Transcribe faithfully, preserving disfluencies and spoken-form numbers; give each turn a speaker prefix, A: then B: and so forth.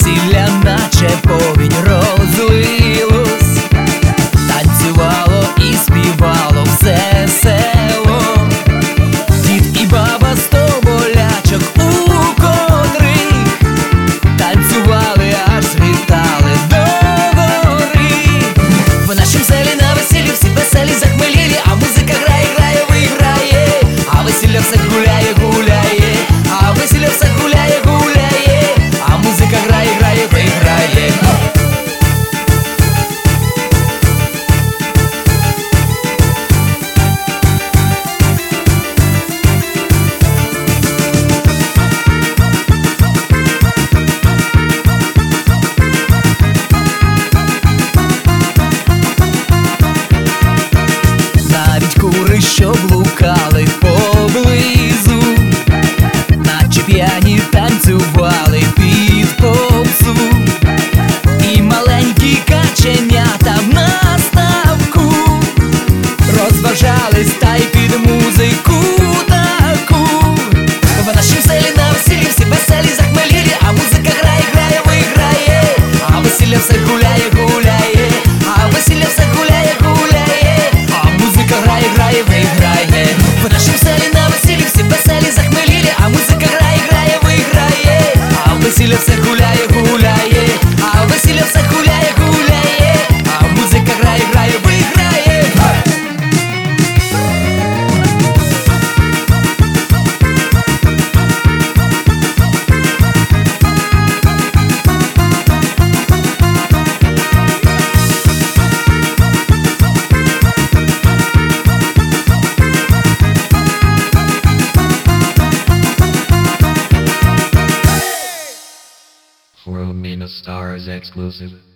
A: весілля наче повінь розлилось, танцювало і співало все село, дід і баба сто болячок, у котрих танцювали, аж злітали до гори. В нашім селі на весіллі всі веселі захмелілі, а музика грає, грає, виграє, а весілля все гуляє, гуляє, а весілля все гуляє, гуляє, а музика грає, грає, виграє. Навіть кури, що блукали поблизу, наче п'яні танцювали під попсу, і маленькі каченята в наставку розважались та й під музику таку. В нашім селі на весіллі всі веселі захмелілі, а музика грає, грає, виграє, а весілля все гуляє, гуляє, а весілля все гуляє, гуляє, а музика грає, грає, виграє. В нашім селі на весіллі всі веселі захмелілі, а музика грає, грає, виграє, а весілля все гуляє, гуляє, а весілля все гуляє, гуляє, а музика грає, грає, виграє.
B: World Mina Stars exclusive.